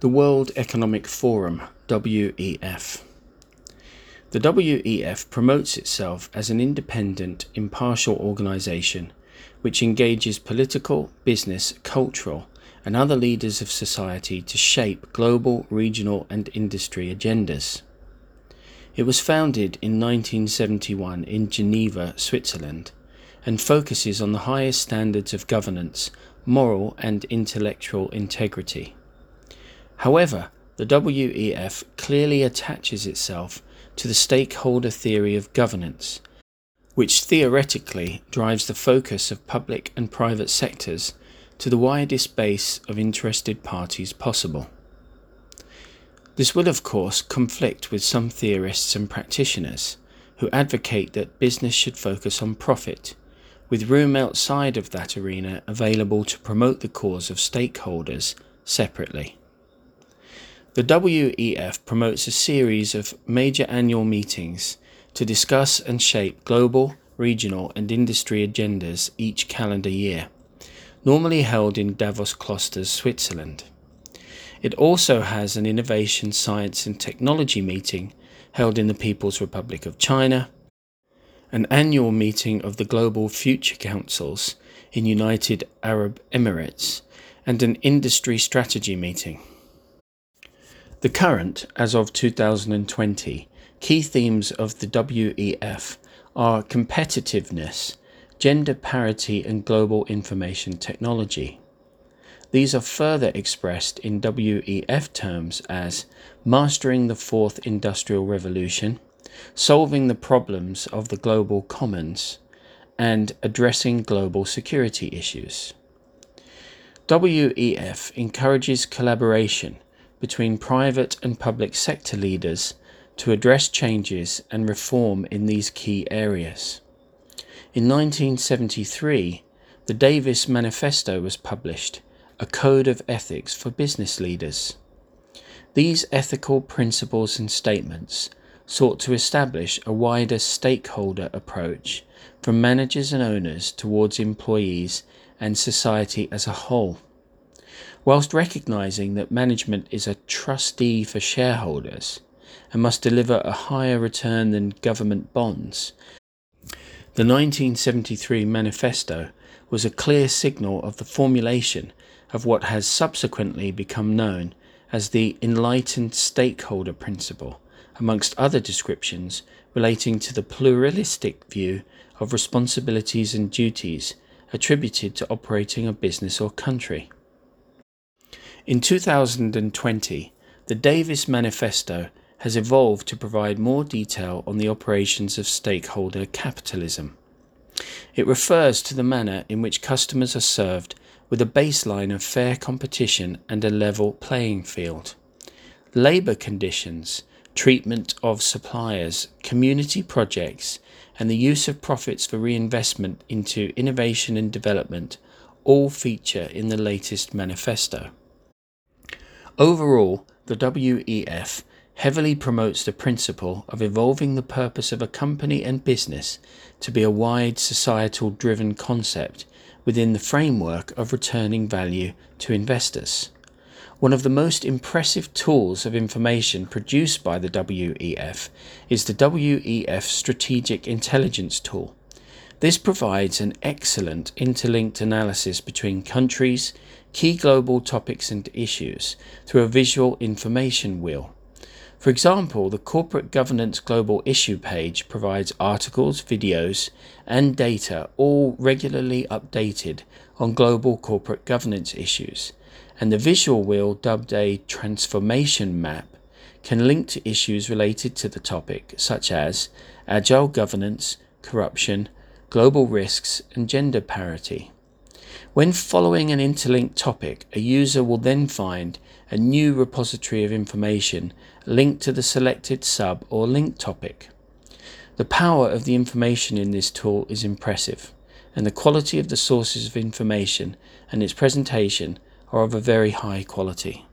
The World Economic Forum, WEF. The WEF promotes itself as an independent, impartial organization which engages political, business, cultural, and other leaders of society to shape global, regional, and industry agendas. It was founded in 1971 in Geneva, Switzerland, and focuses on the highest standards of governance, moral and intellectual integrity. However, the WEF clearly attaches itself to the stakeholder theory of governance, which theoretically drives the focus of public and private sectors to the widest base of interested parties possible. This will, of course, conflict with some theorists and practitioners who advocate that business should focus on profit, with room outside of that arena available to promote the cause of stakeholders separately. The WEF promotes a series of major annual meetings to discuss and shape global, regional and industry agendas each calendar year, normally held in Davos Klosters, Switzerland. It also has an Innovation, Science and Technology meeting held in the People's Republic of China, an annual meeting of the Global Future Councils in United Arab Emirates, and an industry strategy meeting. The current, as of 2020, key themes of the WEF are competitiveness, gender parity and global information technology. These are further expressed in WEF terms as mastering the fourth industrial revolution, solving the problems of the global commons, and addressing global security issues. WEF encourages collaboration between private and public sector leaders to address changes and reform in these key areas. In 1973, the Davis Manifesto was published, a code of ethics for business leaders. These ethical principles and statements sought to establish a wider stakeholder approach from managers and owners towards employees and society as a whole. Whilst recognizing that management is a trustee for shareholders and must deliver a higher return than government bonds, the 1973 manifesto was a clear signal of the formulation of what has subsequently become known as the enlightened stakeholder principle, amongst other descriptions relating to the pluralistic view of responsibilities and duties attributed to operating a business or country. In 2020, the Davis Manifesto has evolved to provide more detail on the operations of stakeholder capitalism. It refers to the manner in which customers are served with a baseline of fair competition and a level playing field. Labour conditions, treatment of suppliers, community projects, and the use of profits for reinvestment into innovation and development all feature in the latest manifesto. Overall, the WEF heavily promotes the principle of evolving the purpose of a company and business to be a wide societal-driven concept within the framework of returning value to investors. One of the most impressive tools of information produced by the WEF is the WEF Strategic Intelligence Tool. This provides an excellent interlinked analysis between countries, key global topics and issues through a visual information wheel. For example, the Corporate Governance Global Issue page provides articles, videos, and data, all regularly updated on global corporate governance issues, and the visual wheel, dubbed a transformation map, can link to issues related to the topic, such as agile governance, corruption, global risks, and gender parity. When following an interlinked topic, a user will then find a new repository of information linked to the selected sub or link topic. The power of the information in this tool is impressive, and the quality of the sources of information and its presentation are of a very high quality.